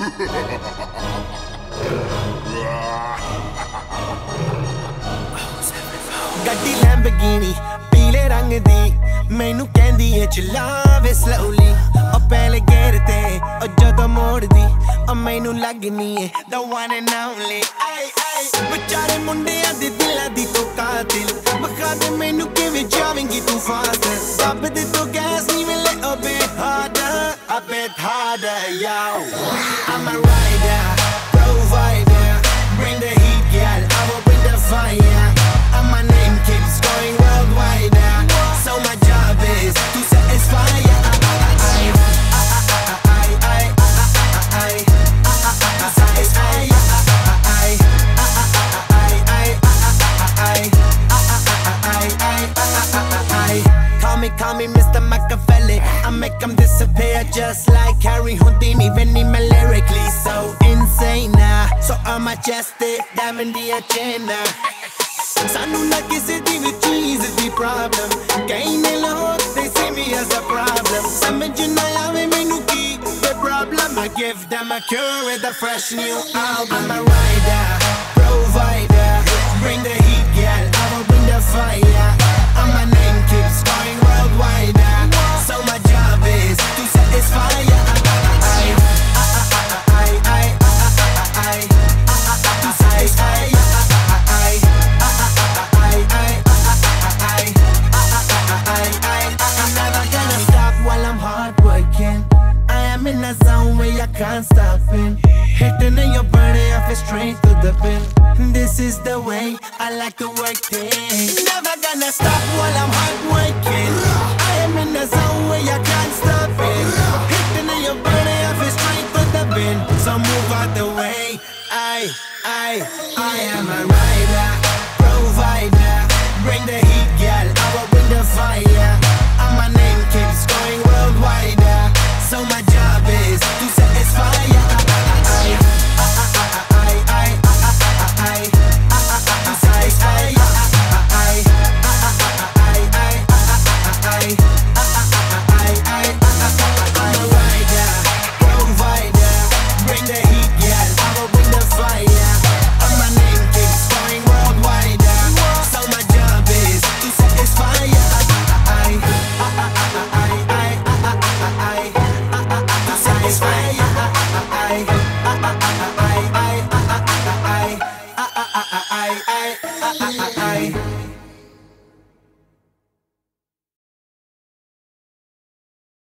ਗੱਡੀ ਲੈਂਬਰਗਿਨੀ ਪੀਲੇ ਰੰਗ ਦੀ ਮੈਨੂੰ ਕਹਿੰਦੀ ਏ ਚਲਾਵੇ slowly ਉਹ ਪਹਿਲੇ ਗੇਰ ਤੇ ਉਹ ਜਦੋਂ ਮੋੜਦੀ ਉਹ ਮੈਨੂੰ ਲੱਗਨੀ ਏ the one and only ay ay ਵਿਚਾਰੇ ਮੁੰਡਿਆਂ ਦੇ ਦਿਲਾਂ ਦੀ ਤੂੰ ਕਾਤਿਲ ਬਖਾ ਦੇ ਮੈਨੂੰ ਕਿਵੇਂ ਜਾਵੇਂਗੀ ਤੂੰ ਫਾਸਟ ਦੱਬ ਦੇ ਤੂੰ ਗੈਸ ਨਹੀਂ ਮਿਲੇ a bit harder yo I'm a rider provider bring the heat girl I will bring the fire and my name keeps going worldwide so my job is to satisfy ya Call me Mr. Machiavelli I make them disappear just like Harry Houdini Vinny me lyrically so insane so I'm majestic diamond the agenda Sanu na kisi di vi cheese di problem Kaine log they see me as a problem Samajh na aave mainu ki the problem I give them a cure with a fresh new album I'm a rider provider bring the heat girl I will bring the fire and my name keeps going worldwide so my job is to satisfy ya to satisfy ya I'm never gonna stop while I'm hard working I am in a zone where I can't stop it hitting in your body I feel straight to the pin this is the way I like to work things never gonna stop while I'm hard working I am in a zone where I can't stop it hitting in your body I feel straight to the pin so move out the way I am a rider